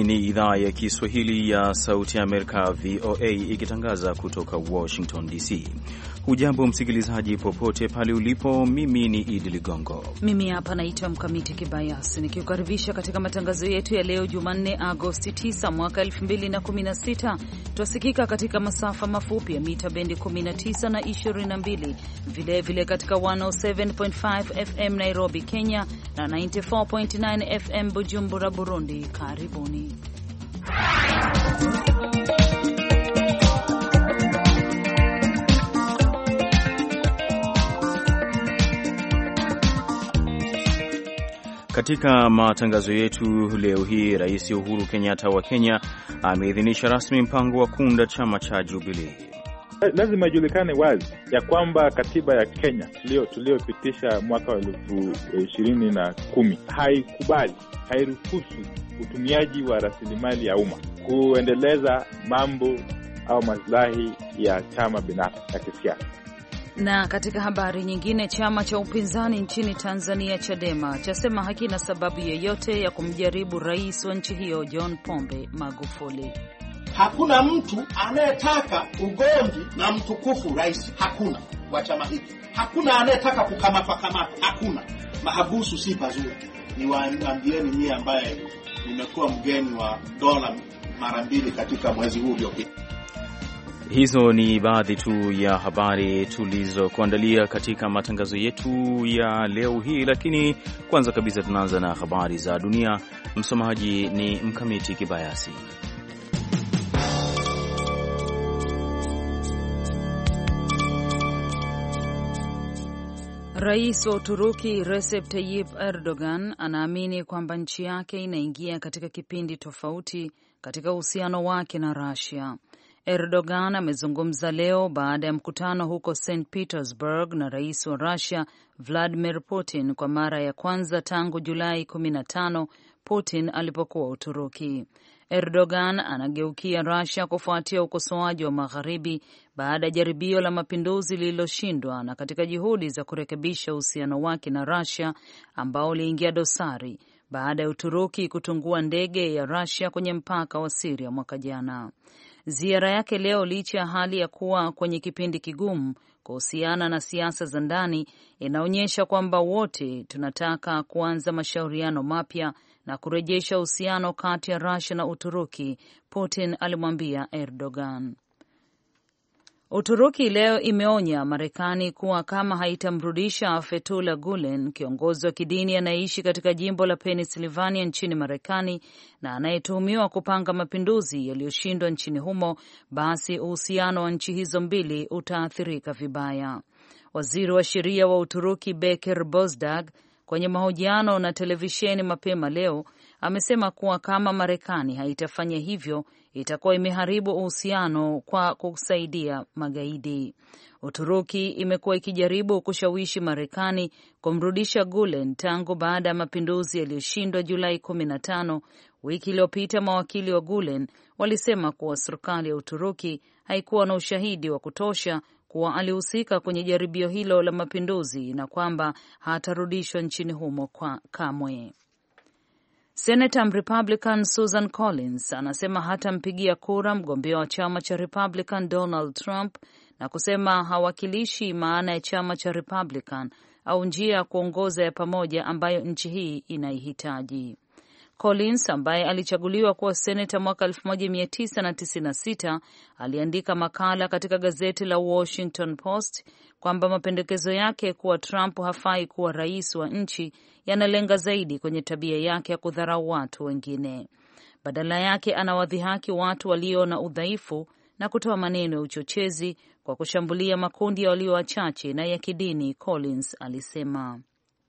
ni idhaa ya Kiswahili ya Sauti ya Amerika, VOA, ikitangaza kutoka Washington DC. Hujambo msikilizaji popote pale ulipo. Mimi ni Idi Ligongo. Mimi hapa naitwa Mkamiti Kibayasi, nikiukaribisha katika matangazo yetu ya leo Jumanne, Agosti 9 mwaka 2016. Twasikika katika masafa mafupi ya mita bendi 19 na 22, vilevile katika 107.5 FM Nairobi, Kenya na 94.9 FM Bujumbura, Burundi. Karibuni. Katika matangazo yetu leo hii, Rais Uhuru Kenyatta wa Kenya ameidhinisha rasmi mpango wa kuunda chama cha Jubilee. Lazima ijulikane wazi ya kwamba katiba ya Kenya tuliopitisha mwaka wa 2010 haikubali, hairuhusu utumiaji wa rasilimali ya umma kuendeleza mambo au maslahi ya chama binafsi ya kisiasa. Na katika habari nyingine, chama cha upinzani nchini Tanzania Chadema chasema hakina sababu yoyote ya kumjaribu rais wa nchi hiyo John Pombe Magufuli. Hakuna mtu anayetaka ugomvi na mtukufu rais, hakuna wa chama hiki. Hakuna anayetaka kukamata, hakuna. Mahabusu si pazuri. Niwaambieni nyie ambaye nimekuwa mgeni wa dola mara 2 katika mwezi huu uliopita. Hizo ni baadhi tu ya habari tulizokuandalia katika matangazo yetu ya leo hii, lakini kwanza kabisa tunaanza na habari za dunia. Msomaji ni Mkamiti Kibayasi. Rais wa Uturuki Recep Tayyip Erdogan anaamini kwamba nchi yake inaingia katika kipindi tofauti katika uhusiano wake na Russia. Erdogan amezungumza leo baada ya mkutano huko St. Petersburg na rais wa Russia Vladimir Putin kwa mara ya kwanza tangu Julai 15 Putin alipokuwa Uturuki. Erdogan anageukia Russia kufuatia ukosoaji wa Magharibi baada ya jaribio la mapinduzi lililoshindwa na katika juhudi za kurekebisha uhusiano wake na Russia ambao uliingia dosari baada ya Uturuki kutungua ndege ya Russia kwenye mpaka wa Syria mwaka jana. Ziara yake leo, licha ya hali ya kuwa kwenye kipindi kigumu kuhusiana na siasa za ndani, inaonyesha kwamba wote tunataka kuanza mashauriano mapya na kurejesha uhusiano kati ya Russia na Uturuki, Putin alimwambia Erdogan. Uturuki leo imeonya Marekani kuwa kama haitamrudisha Fethullah Gulen, kiongozi wa kidini anayeishi katika jimbo la Pennsylvania nchini Marekani na anayetuhumiwa kupanga mapinduzi yaliyoshindwa nchini humo, basi uhusiano wa nchi hizo mbili utaathirika vibaya. Waziri wa sheria wa Uturuki Bekir Bozdag kwenye mahojiano na televisheni mapema leo amesema kuwa kama Marekani haitafanya hivyo itakuwa imeharibu uhusiano kwa kusaidia magaidi. Uturuki imekuwa ikijaribu kushawishi Marekani kumrudisha Gulen tangu baada ya mapinduzi yaliyoshindwa Julai 15. Wiki iliyopita mawakili wa Gulen walisema kuwa serikali ya Uturuki haikuwa na ushahidi wa kutosha kuwa alihusika kwenye jaribio hilo la mapinduzi na kwamba hatarudishwa nchini humo kamwe. Senator Republican Susan Collins anasema hatampigia kura mgombea wa chama cha Republican Donald Trump na kusema hawakilishi maana ya chama cha Republican au njia ya kuongoza ya pamoja ambayo nchi hii inaihitaji. Collins ambaye alichaguliwa kuwa seneta mwaka 1996 aliandika makala katika gazeti la Washington Post kwamba mapendekezo yake kuwa Trump hafai kuwa rais wa nchi yanalenga zaidi kwenye tabia yake ya kudharau watu wengine. Badala yake anawadhihaki watu walio na udhaifu na kutoa maneno ya uchochezi kwa kushambulia makundi ya walio wachache na ya kidini, Collins alisema.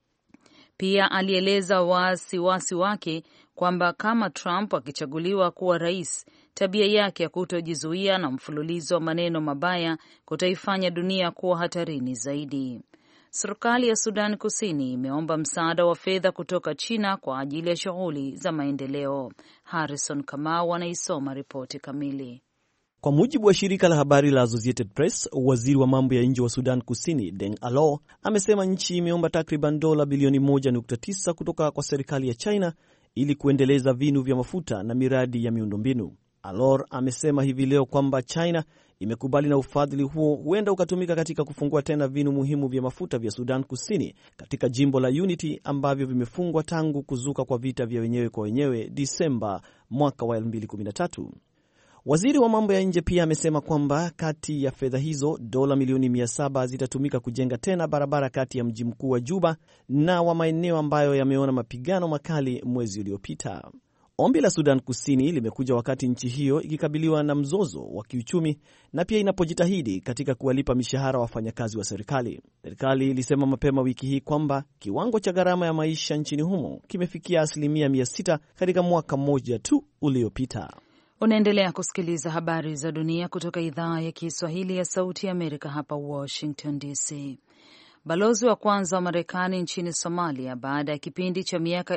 Pia alieleza wasiwasi wake kwamba kama Trump akichaguliwa kuwa rais, tabia yake ya kutojizuia na mfululizo wa maneno mabaya kutaifanya dunia kuwa hatarini zaidi. Serikali ya Sudan Kusini imeomba msaada wa fedha kutoka China kwa ajili ya shughuli za maendeleo. Harrison Kamau anaisoma ripoti kamili. Kwa mujibu wa shirika la habari la Associated Press, waziri wa mambo ya nje wa Sudan Kusini Deng Alo amesema nchi imeomba takriban dola bilioni 1.9 kutoka kwa serikali ya China ili kuendeleza vinu vya mafuta na miradi ya miundombinu. Alor amesema hivi leo kwamba China imekubali na ufadhili huo huenda ukatumika katika kufungua tena vinu muhimu vya mafuta vya Sudan Kusini katika jimbo la Unity ambavyo vimefungwa tangu kuzuka kwa vita vya wenyewe kwa wenyewe Disemba mwaka wa 2013. Waziri wa mambo ya nje pia amesema kwamba kati ya fedha hizo dola milioni 700 zitatumika kujenga tena barabara kati ya mji mkuu wa Juba na wa maeneo ambayo yameona mapigano makali mwezi uliopita. Ombi la Sudan Kusini limekuja wakati nchi hiyo ikikabiliwa na mzozo wa kiuchumi na pia inapojitahidi katika kuwalipa mishahara wafanyakazi wa serikali. Serikali ilisema mapema wiki hii kwamba kiwango cha gharama ya maisha nchini humo kimefikia 600% katika mwaka mmoja tu uliopita. Unaendelea kusikiliza habari za dunia kutoka idhaa ya Kiswahili ya Sauti ya Amerika hapa Washington DC. Balozi wa kwanza wa Marekani nchini Somalia baada ya kipindi cha miaka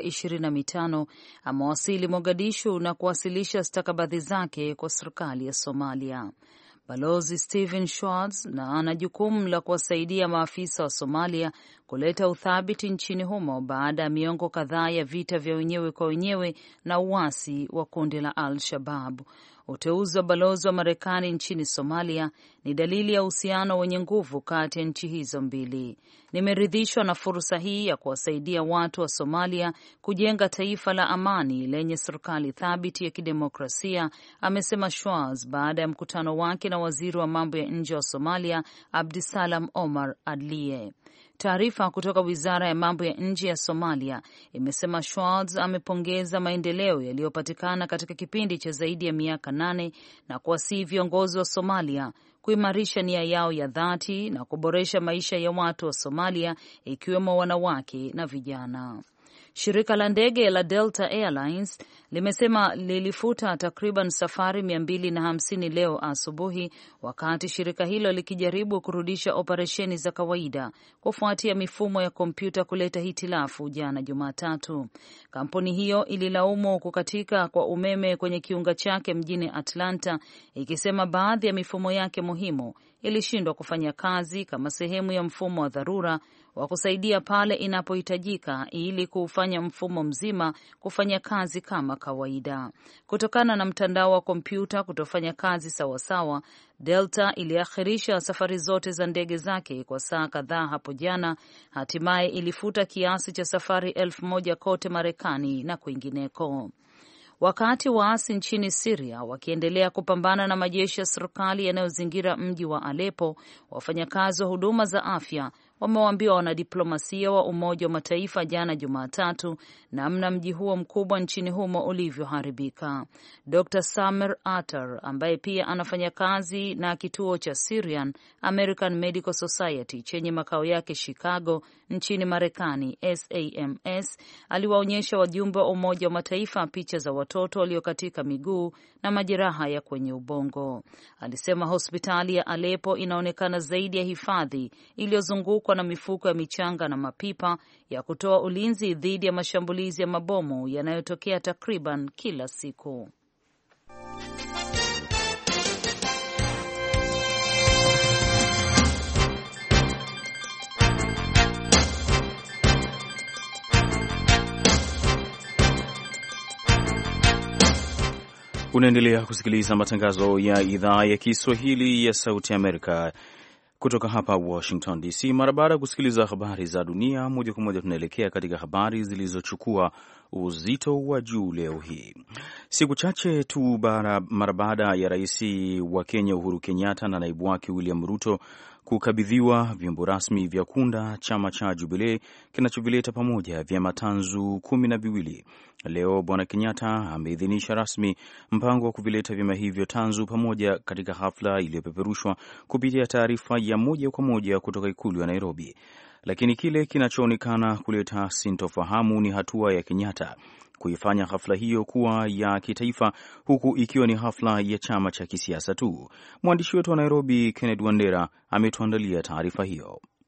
25 amewasili Mogadishu na kuwasilisha stakabadhi zake kwa serikali ya Somalia. Balozi Stephen Schwartz na ana jukumu la kuwasaidia maafisa wa Somalia kuleta uthabiti nchini humo baada ya miongo kadhaa ya vita vya wenyewe kwa wenyewe na uasi wa kundi la Al-Shabaab. Uteuzi wa balozi wa Marekani nchini Somalia ni dalili ya uhusiano wenye nguvu kati ya nchi hizo mbili. Nimeridhishwa na fursa hii ya kuwasaidia watu wa Somalia kujenga taifa la amani lenye serikali thabiti ya kidemokrasia, amesema Schwartz baada ya mkutano wake na waziri wa mambo ya nje wa Somalia Abdisalam Omar Adliye. Taarifa kutoka Wizara ya Mambo ya Nje ya Somalia imesema Schwartz amepongeza maendeleo yaliyopatikana katika kipindi cha zaidi ya miaka 8 na kuwasihi viongozi wa Somalia kuimarisha nia yao ya dhati na kuboresha maisha ya watu wa Somalia ikiwemo wanawake na vijana. Shirika la ndege la Delta Airlines limesema lilifuta takriban safari 250 leo asubuhi wakati shirika hilo likijaribu kurudisha operesheni za kawaida kufuatia mifumo ya kompyuta kuleta hitilafu jana Jumatatu. Kampuni hiyo ililaumu kukatika kwa umeme kwenye kiunga chake mjini Atlanta, ikisema baadhi ya mifumo yake muhimu ilishindwa kufanya kazi kama sehemu ya mfumo wa dharura wa kusaidia pale inapohitajika ili kuufanya mfumo mzima kufanya kazi kama kawaida. Kutokana na mtandao wa kompyuta kutofanya kazi sawasawa, Delta iliakhirisha safari zote za ndege zake kwa saa kadhaa hapo jana. Hatimaye ilifuta kiasi cha safari 1,000 kote Marekani na kwingineko. Wakati waasi nchini Syria wakiendelea kupambana na majeshi ya serikali yanayozingira mji wa Aleppo, wafanyakazi wa huduma za afya wamewaambia wanadiplomasia wa Umoja wa Mataifa jana Jumatatu namna mji huo mkubwa nchini humo ulivyoharibika. Dr. Samer Atar ambaye pia anafanya kazi na kituo cha Syrian American Medical Society chenye makao yake Chicago nchini Marekani, SAMS, aliwaonyesha wajumbe wa Umoja wa Mataifa picha za watoto waliokatika miguu na majeraha ya kwenye ubongo. Alisema hospitali ya Aleppo inaonekana zaidi ya hifadhi iliyozungukwa na mifuko ya michanga na mapipa ya kutoa ulinzi dhidi ya mashambulizi ya mabomu yanayotokea takriban kila siku. Unaendelea kusikiliza matangazo ya idhaa ya Kiswahili ya Sauti Amerika kutoka hapa Washington DC. Mara baada ya kusikiliza habari za dunia moja kwa moja, tunaelekea katika habari zilizochukua uzito wa juu leo hii. Siku chache tu mara baada ya rais wa Kenya Uhuru Kenyatta na naibu wake William Ruto kukabidhiwa vyombo rasmi vya kuunda chama cha Jubilee kinachovileta pamoja vyama tanzu 12. Leo Bwana Kenyatta ameidhinisha rasmi mpango wa kuvileta vyama hivyo tanzu pamoja katika hafla iliyopeperushwa kupitia taarifa ya moja kwa moja kutoka ikulu ya Nairobi. Lakini kile kinachoonekana kuleta sintofahamu ni hatua ya Kenyatta kuifanya hafla hiyo kuwa ya kitaifa huku ikiwa ni hafla ya chama cha kisiasa tu. Mwandishi wetu wa Nairobi Kenneth Wandera ametuandalia taarifa hiyo.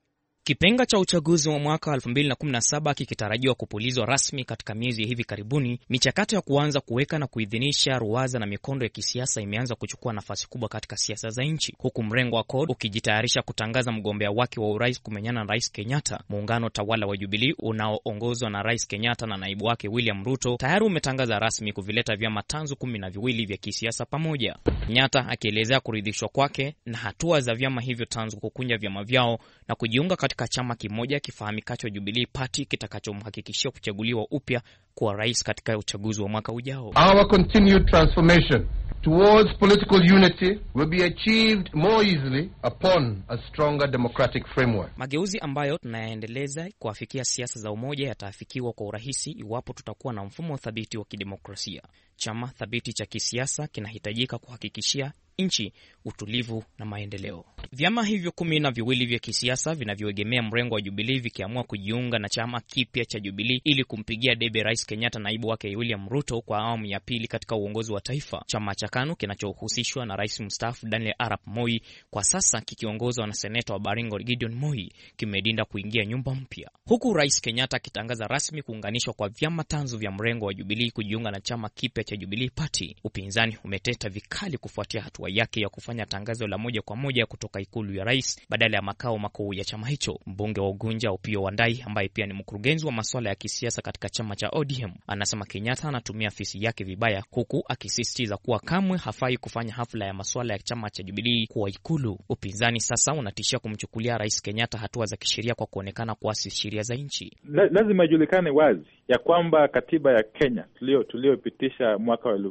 Kipenga cha uchaguzi wa mwaka 2017 kikitarajiwa kupulizwa rasmi katika miezi ya hivi karibuni, michakato ya kuanza kuweka na kuidhinisha ruwaza na mikondo ya kisiasa imeanza kuchukua nafasi kubwa katika siasa za nchi, huku mrengo wa CORD ukijitayarisha kutangaza mgombea wake wa urais kumenyana na Rais Kenyatta. Muungano tawala wa Jubilee unaoongozwa na Rais Kenyatta na naibu wake William Ruto tayari umetangaza rasmi kuvileta vyama tanzu 12 vya kisiasa pamoja. Kenyatta akielezea kuridhishwa kwake na hatua za vyama hivyo tanzu kukunja vyama vyao na kujiunga katika chama kimoja kifahamikacho Jubilee Party kitakachomhakikishia kuchaguliwa upya kuwa rais katika uchaguzi wa mwaka ujao. Our continued transformation towards political unity will be achieved more easily upon a stronger democratic framework. Mageuzi ambayo tunayaendeleza kuafikia siasa za umoja yataafikiwa kwa urahisi iwapo tutakuwa na mfumo thabiti wa kidemokrasia. Chama thabiti cha kisiasa kinahitajika kuhakikishia nchi utulivu na maendeleo. Vyama hivyo 12 vya kisiasa vinavyoegemea mrengo wa Jubilee vikiamua kujiunga na chama kipya cha Jubilee ili kumpigia debe Rais Kenyatta na naibu wake William Ruto kwa awamu ya pili katika uongozi wa taifa. Chama cha KANU kinachohusishwa na Rais mstaafu Daniel Arap Moi, kwa sasa kikiongozwa na seneta wa Baringo Gideon Moi, kimedinda kuingia nyumba mpya, huku Rais Kenyatta akitangaza rasmi kuunganishwa kwa vyama tanzu vya mrengo wa Jubilee kujiunga na chama kipya cha Jubilee Party. Upinzani umeteta vikali kufuatia hatua yake ya kufanya tangazo la moja kwa moja kutoka ikulu ya rais badala ya makao makuu ya chama hicho. Mbunge wa Ugunja Opiyo Wandayi, ambaye pia ni mkurugenzi wa masuala ya kisiasa katika chama cha ODM, anasema Kenyatta anatumia afisi yake vibaya, huku akisisitiza kuwa kamwe hafai kufanya hafla ya masuala ya chama cha Jubilee kwa ikulu. Upinzani sasa unatishia kumchukulia Rais Kenyatta hatua za kisheria kwa kuonekana kuasi sheria za nchi. Lazima ijulikane wazi ya kwamba katiba ya Kenya tuliopitisha mwaka wa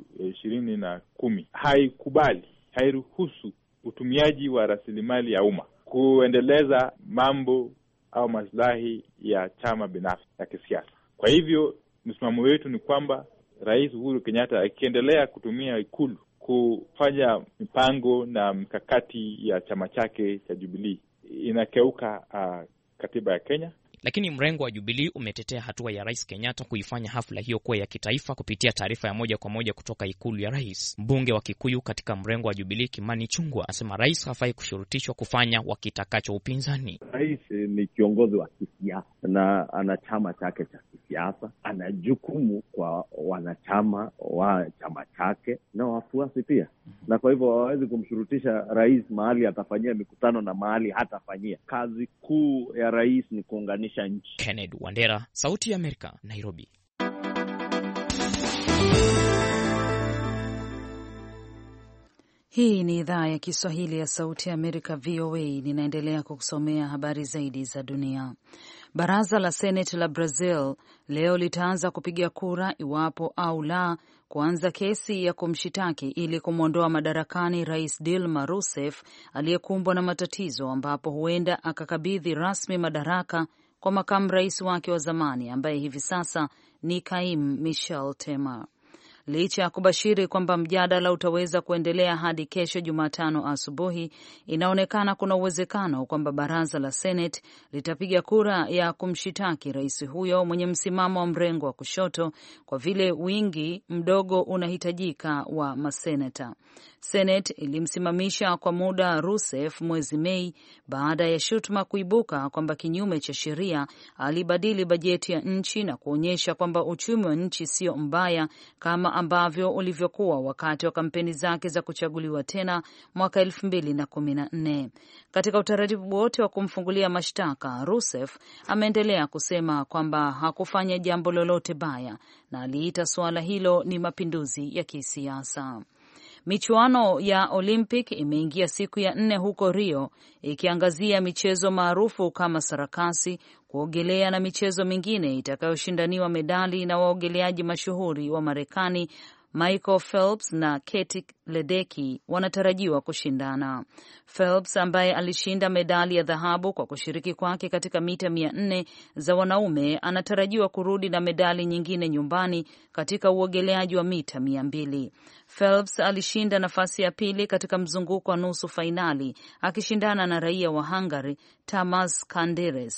2010 haikubali, hairuhusu utumiaji wa rasilimali ya umma kuendeleza mambo au maslahi ya chama binafsi ya kisiasa. Kwa hivyo msimamo wetu ni kwamba Rais Uhuru Kenyatta akiendelea kutumia ikulu kufanya mipango na mkakati ya chama chake cha Jubilee, inakeuka katiba ya Kenya. Lakini mrengo wa Jubilee umetetea hatua ya Rais Kenyatta kuifanya hafla hiyo kuwa ya kitaifa kupitia taarifa ya moja kwa moja kutoka ikulu ya rais. Mbunge wa Kikuyu katika mrengo wa Jubilee Kimani Chungwa asema rais hafai kushurutishwa kufanya wakitakacho upinzani. Rais ni kiongozi wa kisiasa na ana chama chake cha kisiasa, ana jukumu kwa wanachama wa chama chake na wafuasi pia. Na kwa hivyo hawezi kumshurutisha rais mahali atafanyia mikutano na mahali hatafanyia. Kazi kuu ya rais ni kuunganisha nchi. Kennedy Wandera, Sauti ya Amerika, Nairobi. Hii ni idhaa ya Kiswahili ya Sauti ya Amerika, VOA. Ninaendelea kukusomea habari zaidi za dunia. Baraza la Seneti la Brazil leo litaanza kupiga kura iwapo au la kuanza kesi ya kumshitaki ili kumwondoa madarakani Rais Dilma Rousseff aliyekumbwa na matatizo, ambapo huenda akakabidhi rasmi madaraka kwa makamu rais wake wa zamani ambaye hivi sasa ni Kaimu Michel Temer. Licha ya kubashiri kwamba mjadala utaweza kuendelea hadi kesho Jumatano asubuhi, inaonekana kuna uwezekano kwamba baraza la Senate litapiga kura ya kumshitaki rais huyo mwenye msimamo wa mrengo wa kushoto, kwa vile wingi mdogo unahitajika wa maseneta. Senate ilimsimamisha kwa muda Rousseff mwezi Mei baada ya shutuma kuibuka kwamba kinyume cha sheria alibadili bajeti ya nchi na kuonyesha kwamba uchumi wa nchi sio mbaya kama ambavyo ulivyokuwa wakati wa kampeni zake za kuchaguliwa tena mwaka 2014. Katika utaratibu wote wa kumfungulia mashtaka, Rousseff ameendelea kusema kwamba hakufanya jambo lolote baya na aliita suala hilo ni mapinduzi ya kisiasa. Michuano ya Olympic imeingia siku ya 4 huko Rio, ikiangazia michezo maarufu kama sarakasi, kuogelea na michezo mingine itakayoshindaniwa medali na waogeleaji mashuhuri wa Marekani Michael Phelps na Katie Ledecky wanatarajiwa kushindana. Phelps ambaye alishinda medali ya dhahabu kwa kushiriki kwake katika mita 400 za wanaume anatarajiwa kurudi na medali nyingine nyumbani katika uogeleaji wa mita 200. Phelps alishinda nafasi ya pili katika mzunguko wa nusu fainali akishindana na raia wa Hungary Tamas Kanderes.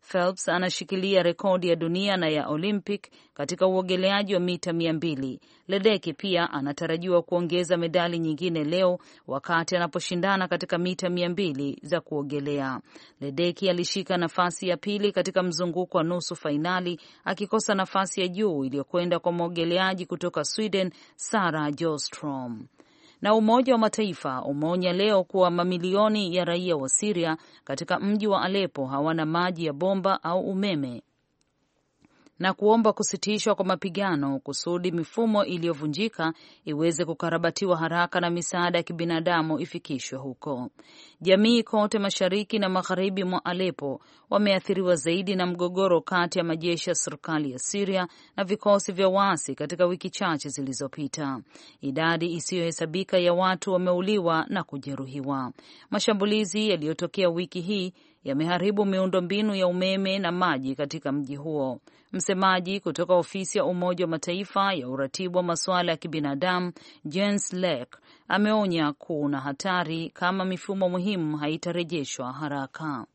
Phelps anashikilia rekodi ya dunia na ya Olympic katika uogeleaji wa mita 200. Ledecky pia anatarajiwa kuongeza medali nyingine leo wakati anaposhindana katika mita 200 za kuogelea. Ledecky alishika nafasi ya pili katika mzunguko wa nusu fainali, akikosa nafasi ya juu iliyokwenda kwa mwogeleaji kutoka Sweden Sara Sjöström. Na Umoja wa Mataifa umeonya leo kuwa mamilioni ya raia wa Syria katika mji wa Aleppo hawana maji ya bomba au umeme na kuomba kusitishwa kwa mapigano kusudi mifumo iliyovunjika iweze kukarabatiwa haraka na misaada ya kibinadamu ifikishwe huko. Jamii kote mashariki na magharibi mwa Aleppo wameathiriwa zaidi na mgogoro kati ya majeshi ya serikali ya Syria na vikosi vya waasi katika wiki chache zilizopita. Idadi isiyohesabika ya watu wameuliwa na kujeruhiwa. Mashambulizi yaliyotokea wiki hii yameharibu miundombinu ya umeme na maji katika mji huo. Msemaji kutoka ofisi ya Umoja wa Mataifa ya uratibu wa masuala ya kibinadamu Jens Lek ameonya kuna hatari kama mifumo muhimu haitarejeshwa haraka.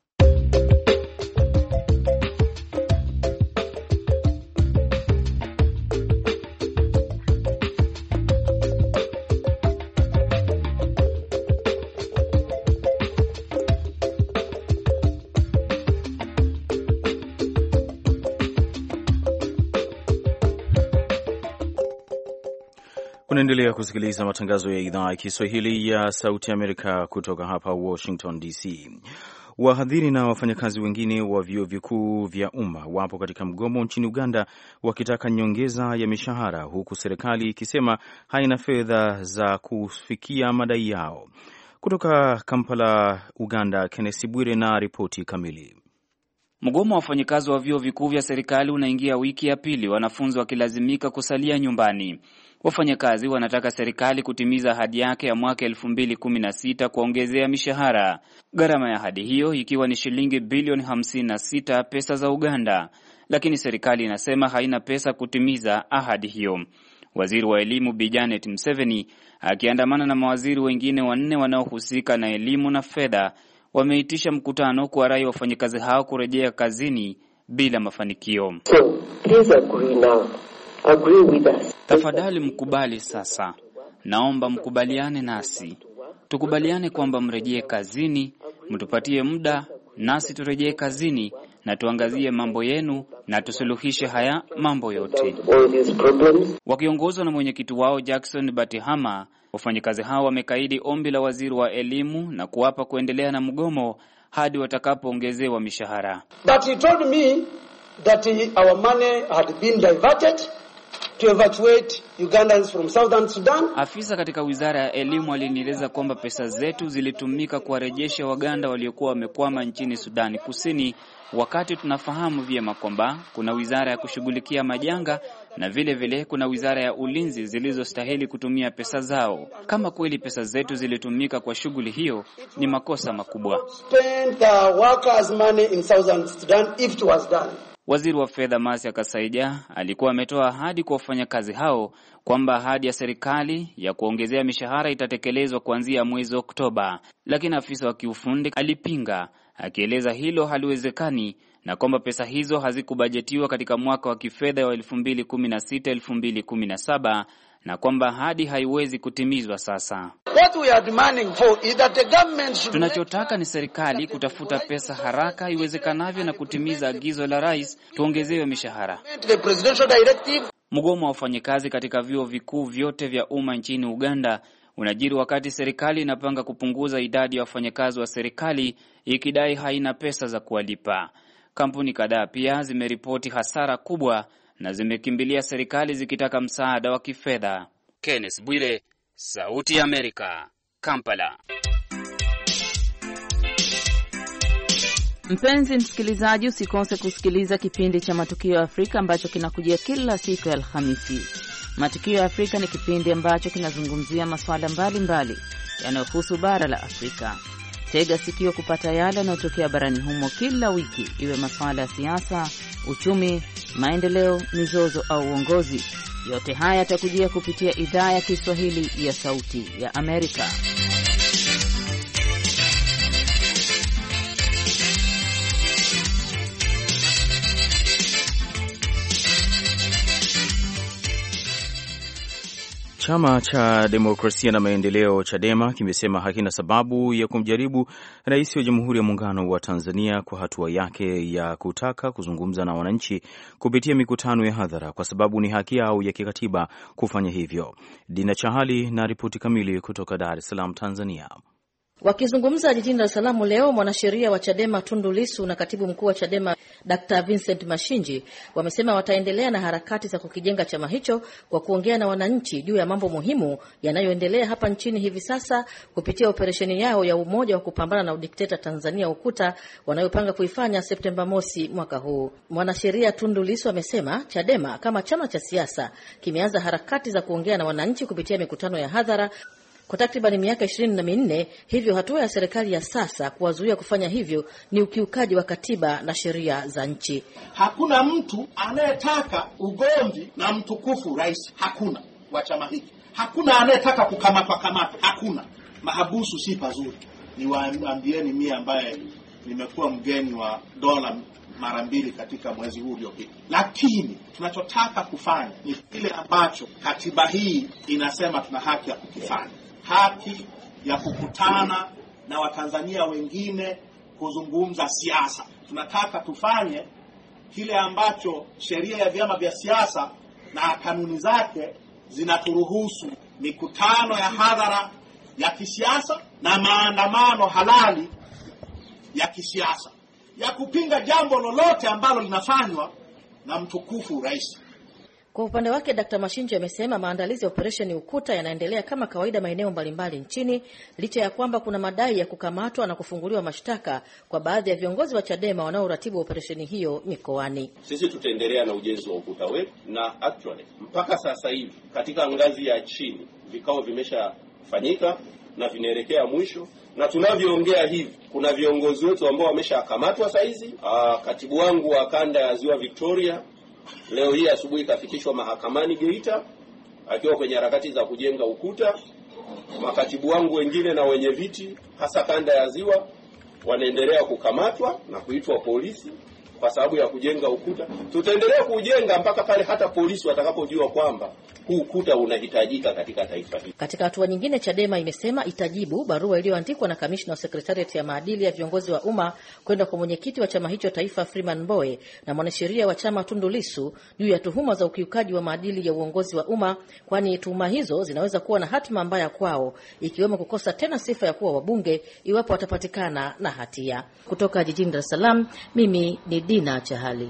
Unaendelea kusikiliza matangazo ya idhaa ya Kiswahili ya Sauti ya Amerika kutoka hapa Washington DC. Wahadhiri na wafanyakazi wengine wa vyuo vikuu vya umma wapo katika mgomo nchini Uganda wakitaka nyongeza ya mishahara, huku serikali ikisema haina fedha za kufikia madai yao. Kutoka Kampala, Uganda, Kenneth Bwire na ripoti kamili. Mgomo wa wafanyakazi wa vyuo vikuu vya serikali unaingia wiki ya pili, wanafunzi wakilazimika kusalia nyumbani. Wafanyakazi wanataka serikali kutimiza ahadi yake ya mwaka 2016 kuongezea mishahara. Gharama ya ahadi hiyo ikiwa ni shilingi bilioni 56 pesa za Uganda, lakini serikali inasema haina pesa kutimiza ahadi hiyo. Waziri wa elimu Bi Janet Museveni akiandamana na mawaziri wengine 4 wanaohusika na elimu na fedha wameitisha mkutano kuwarai wafanyakazi hao kurejea kazini bila mafanikio. So, please agree now. Agree with us. Tafadhali mkubali sasa. Naomba mkubaliane nasi. Tukubaliane kwamba mrejee kazini, mtupatie muda nasi turejee kazini na tuangazie mambo yenu na tusuluhishe haya mambo yote. Wakiongozwa na mwenyekiti wao Jackson Batihama, wafanyakazi hao wamekaidi ombi la waziri wa elimu na kuapa kuendelea na mgomo hadi watakapoongezewa mishahara. But he told me that our money had been diverted to evacuate Ugandans from Southern Sudan. Afisa katika wizara ya elimu alinieleza kwamba pesa zetu zilitumika kuwarejesha Waganda waliokuwa wamekwama nchini Sudani Kusini, wakati tunafahamu vyema kwamba kuna wizara ya kushughulikia majanga na vile kuna wizara ya ulinzi zilizostahili kutumia pesa zao. Kama kweli pesa zetu zilitumika kwa shughuli hiyo, ni makosa makubwa. Spend the workers' money in Southern Sudan if it was done. Waziri wa fedha Masia Kasaija alikuwa ametoa ahadi kwa wafanyakazi hao kwamba ahadi ya serikali ya kuongezea mishahara itatekelezwa kuanzia mwezi Oktoba, lakini afisa wa kiufundi alipinga, akieleza hilo haliwezekani na kwamba pesa hizo hazikubajetiwa katika mwaka wa kifedha wa 2016-2017 na kwamba ahadi haiwezi kutimizwa sasa. What we are demanding for is that the government should... Tunachotaka ni serikali kutafuta pesa haraka iwezekanavyo na kutimiza agizo la rais tuongezewe mishahara. The presidential directive. Mgomo wa wafanyakazi katika vyuo vikuu vyote vya umma nchini Uganda unajiri wakati serikali inapanga kupunguza idadi ya wafanyakazi wa serikali ikidai haina pesa za kuwalipa. Kampuni kadhaa pia zimeripoti hasara kubwa na zimekimbilia serikali zikitaka msaada wa kifedha. Kenneth Bwire, Sauti ya Amerika, Kampala. Mpenzi msikilizaji, usikose kusikiliza kipindi cha Matukio ya Afrika ambacho kinakujia kila siku ya Alhamisi. Matukio ya Afrika ni kipindi ambacho kinazungumzia masuala mbalimbali yanayohusu bara la Afrika. Tega sikio kupata yale yanayotokea barani humo kila wiki, iwe masuala ya siasa, uchumi, maendeleo, mizozo au uongozi. Yote haya yatakujia kupitia idhaa ya Kiswahili ya Sauti ya Amerika. Chama cha Demokrasia na Maendeleo Chadema kimesema hakina sababu ya kumjaribu Rais wa Jamhuri ya Muungano wa Tanzania kwa hatua yake ya kutaka kuzungumza na wananchi kupitia mikutano ya hadhara kwa sababu ni haki yao ya kikatiba kufanya hivyo. Dina Chahali na ripoti kamili kutoka Dar es Salaam, Tanzania. Wakizungumza jijini Dar es Salaam leo, mwanasheria wa Chadema Tundu Lissu na katibu mkuu wa Chadema Dr. Vincent Mashinji wamesema wataendelea na harakati za kukijenga chama hicho kwa kuongea na wananchi juu ya mambo muhimu yanayoendelea hapa nchini hivi sasa kupitia operesheni yao ya umoja wa kupambana na udikteta Tanzania UKUTA wanayopanga kuifanya Septemba mosi mwaka huu. Mwanasheria Tundu Lissu amesema Chadema kama chama cha siasa kimeanza harakati za kuongea na wananchi kupitia mikutano ya hadhara kwa takriban miaka 24, hivyo hatua ya serikali ya sasa kuwazuia kufanya hivyo ni ukiukaji wa katiba na sheria za nchi. Hakuna mtu anayetaka ugomvi na mtukufu rais, hakuna wa chama hiki. Hakuna anayetaka kukamatwa, hakuna. Mahabusu si pazuri. Niwaambieni mimi ambaye nimekuwa mgeni wa dola mara 2 katika mwezi huu uliopita. Lakini tunachotaka kufanya ni kile ambacho katiba hii inasema tuna haki ya kukifanya. Haki ya kukutana na Watanzania wengine kuzungumza siasa. Tunataka tufanye kile ambacho sheria ya vyama vya siasa na kanuni zake zinaturuhusu: mikutano ya hadhara ya kisiasa na maandamano halali ya kisiasa ya kupinga jambo lolote ambalo linafanywa na mtukufu rais. Kwa upande wake Dr. Mashinji amesema maandalizi ya operesheni UKUTA yanaendelea kama kawaida maeneo mbalimbali nchini, licha ya kwamba kuna madai ya kukamatwa na kufunguliwa mashtaka kwa baadhi ya viongozi wa Chadema wanaoratibu operesheni hiyo mikoani. Sisi tutaendelea na ujenzi wa UKUTA wetu, na actually mpaka sasa hivi katika ngazi ya chini vikao vimeshafanyika na vinaelekea mwisho, na tunavyoongea hivi kuna viongozi wetu ambao wameshakamatwa saizi. Katibu wangu wa kanda ya Ziwa Victoria leo hii asubuhi kafikishwa mahakamani Geita akiwa kwenye harakati za kujenga UKUTA. Makatibu wangu wengine na wenye viti hasa kanda ya Ziwa wanaendelea kukamatwa na kuitwa polisi kwa sababu ya kujenga UKUTA. Tutaendelea kujenga mpaka pale hata polisi watakapojua kwamba huu UKUTA unahitajika katika taifa hili. Katika hatua nyingine, Chadema imesema itajibu barua iliyoandikwa na kamishna wa sekretariat ya maadili ya viongozi wa umma kwenda kwa mwenyekiti wa chama hicho taifa Freeman Mbowe na mwanasheria wa chama Tundu Lissu juu ya tuhuma za ukiukaji wa maadili ya uongozi wa umma, kwani tuhuma hizo zinaweza kuwa na hatima mbaya kwao, ikiwemo kukosa tena sifa ya kuwa wabunge iwapo watapatikana na hatia. Kutoka jijini Dar es Salaam, mimi ni Dina Chahali.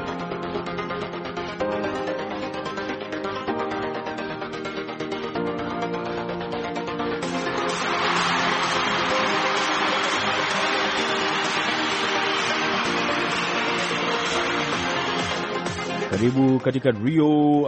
Karibu katika Rio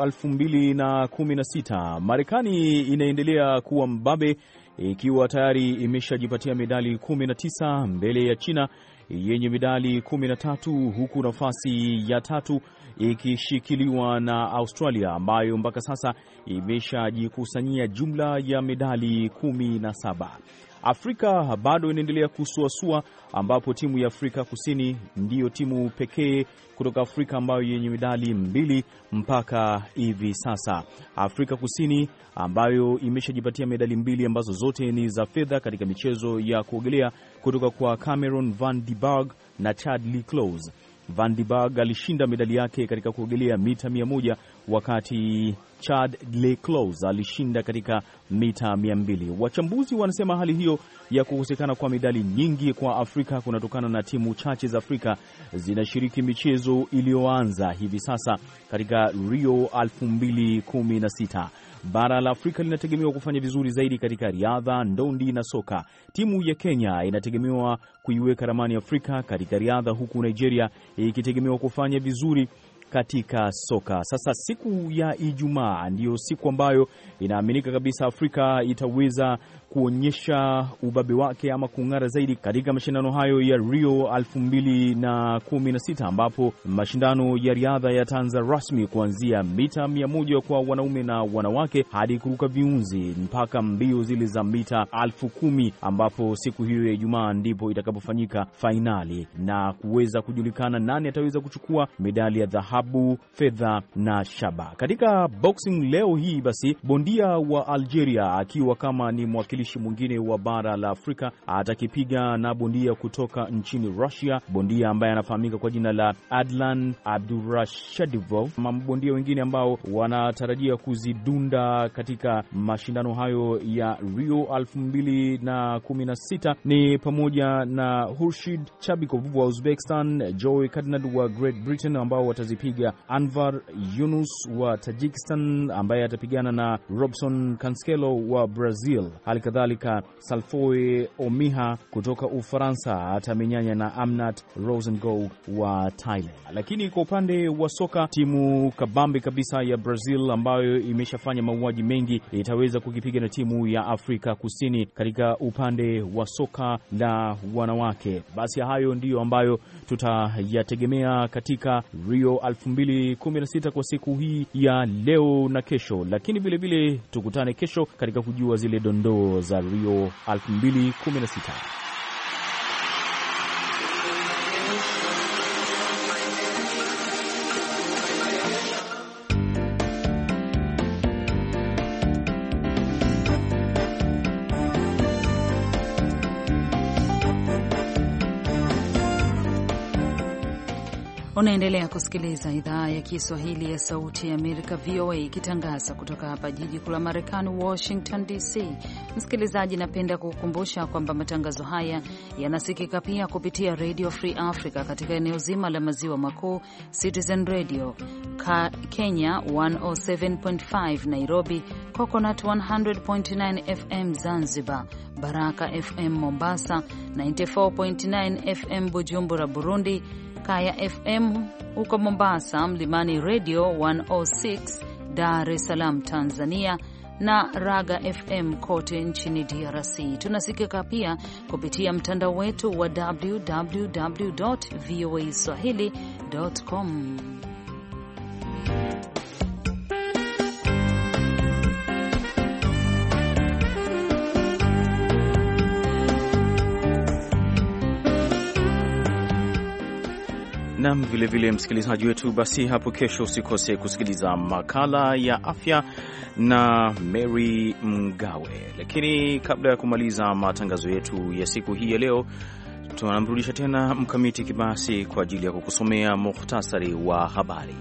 2016. Marekani inaendelea kuwa mbabe ikiwa tayari imeshajipatia medali 19 mbele ya China yenye medali 13, huku nafasi ya 3 ikishikiliwa na Australia ambayo mpaka sasa imeshajikusanyia jumla ya medali 17. Afrika bado inaendelea kusuasua, ambapo timu ya Afrika Kusini ndiyo timu pekee kutoka Afrika ambayo yenye medali 2 mpaka hivi sasa. Afrika Kusini ambayo imeshajipatia medali 2 ambazo zote ni za fedha katika michezo ya kuogelea kutoka kwa Cameron Van de Burg na Chad Close. Van de Burg alishinda medali yake katika kuogelea mita 100 wakati Chad Close alishinda katika mita 200. Wachambuzi wanasema hali hiyo ya kukosekana kwa medali nyingi kwa Afrika kunatokana na timu chache za Afrika zinashiriki michezo iliyoanza hivi sasa katika Rio 2016. Bara la Afrika linategemewa kufanya vizuri zaidi katika riadha, ndondi na soka. Timu ya Kenya inategemewa kuiweka ramani Afrika katika riadha, huku Nigeria ikitegemewa kufanya vizuri katika soka. Sasa siku ya Ijumaa ndiyo siku ambayo inaaminika kabisa Afrika itaweza kuonyesha ubabe wake ama kung'ara zaidi katika mashindano hayo ya Rio 2016, ambapo mashindano ya riadha yataanza rasmi kuanzia mita 100 kwa wanaume na wanawake hadi kuruka viunzi mpaka mbio zile za mita 10,000, ambapo siku hiyo ya Ijumaa ndipo itakapofanyika fainali na kuweza kujulikana nani ataweza kuchukua medali ya dhahabu dhahabu, fedha na shaba. Katika boxing leo hii basi, bondia wa Algeria akiwa kama ni mwakilishi mwingine wa bara la Afrika atakipiga na bondia kutoka nchini Russia, bondia ambaye anafahamika kwa jina la Adlan Abdurashidov. Mabondia wengine ambao wanatarajia kuzidunda katika mashindano hayo ya Rio 2016 ni pamoja na Hurshid Chabikov wa Uzbekistan, Joey Cardinal wa Great Britain ambao watazipiga Anvar Yunus wa Tajikistan ambaye atapigana na Robson Cancelo wa Brazil. Halikadhalika Salfoe Omiha kutoka Ufaransa atamenyanya na Amnat Rosengou wa Thailand. Lakini kwa upande wa soka, timu kabambe kabisa ya Brazil ambayo imeshafanya mauaji mengi itaweza kukipiga na timu ya Afrika Kusini katika upande wa soka la wanawake. Basi hayo ndiyo ambayo tutayategemea katika Rio 2016 kwa siku hii ya leo na kesho, lakini vile vile tukutane kesho katika kujua zile dondoo za Rio 2016. Unaendelea kusikiliza idhaa ya Kiswahili ya Sauti ya Amerika, VOA, ikitangaza kutoka hapa jiji kuu la Marekani, Washington DC. Msikilizaji, napenda kukukumbusha kwamba matangazo haya yanasikika pia kupitia Radio Free Africa katika eneo zima la maziwa makuu, Citizen Radio Kenya 107.5 Nairobi, Coconut 100.9 FM Zanzibar, Baraka FM Mombasa 94.9 FM Bujumbura Burundi, Kaya FM huko Mombasa, Mlimani Radio 106 Dar es Salaam Tanzania, na Raga FM kote nchini DRC. Tunasikika pia kupitia mtandao wetu wa www.voaswahili.com. Naam, vile vile msikilizaji wetu, basi hapo kesho usikose kusikiliza makala ya afya na Mary Mgawe. Lakini kabla ya kumaliza matangazo yetu ya siku hii ya leo, tunamrudisha tena Mkamiti Kibasi kwa ajili ya kukusomea muhtasari wa habari.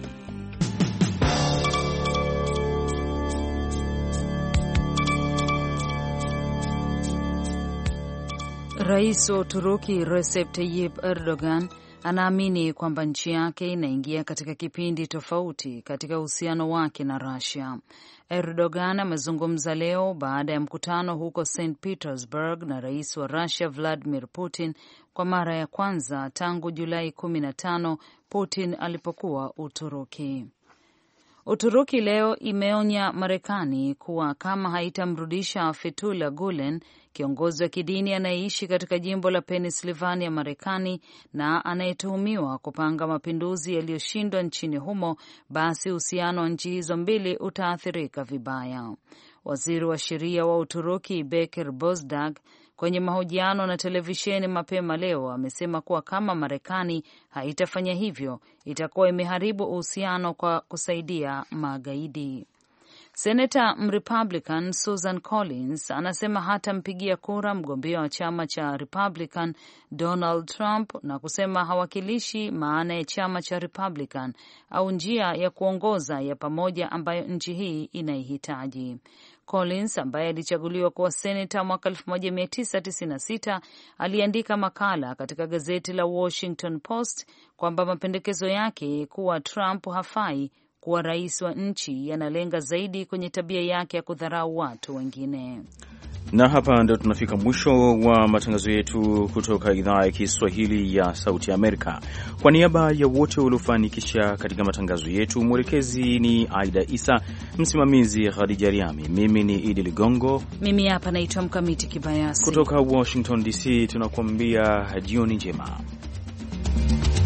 Rais wa Uturuki Recep Tayyip Erdogan anaamini kwamba nchi yake inaingia katika kipindi tofauti katika uhusiano wake na Russia. Erdogan amezungumza leo baada ya mkutano huko St. Petersburg na rais wa Russia Vladimir Putin kwa mara ya kwanza tangu Julai 15 Putin alipokuwa Uturuki. Uturuki leo imeonya Marekani kuwa kama haitamrudisha Fethullah Gulen, kiongozi wa kidini anayeishi katika jimbo la Pennsylvania Marekani na anayetuhumiwa kupanga mapinduzi yaliyoshindwa nchini humo, basi uhusiano wa nchi hizo mbili utaathirika vibaya. Waziri wa sheria wa Uturuki Bekir Bozdag kwenye mahojiano na televisheni mapema leo amesema kuwa kama Marekani haitafanya hivyo itakuwa imeharibu uhusiano kwa kusaidia magaidi. Senata Mrepublican Susan Collins anasema hatampigia kura mgombea wa chama cha Republican Donald Trump na kusema hawakilishi maana ya chama cha Republican au njia ya kuongoza ya pamoja ambayo nchi hii inaihitaji. Collins ambaye alichaguliwa kuwa senata mwaka 1996 aliandika makala katika gazeti la Washington Post kwamba mapendekezo yake kuwa Trump hafai kuwa rais wa nchi yanalenga zaidi kwenye tabia yake ya kudharau watu wengine. Na hapa ndio tunafika mwisho wa matangazo yetu kutoka idhaa ya Kiswahili ya Sauti ya Amerika. Kwa niaba ya wote waliofanikisha katika matangazo yetu, mwelekezi ni Aida Isa, msimamizi Khadija Riami, mimi ni Idi Ligongo, mimi hapa naitwa Mkamiti Kibayasi. Kutoka Washington DC tunakuambia jioni njema.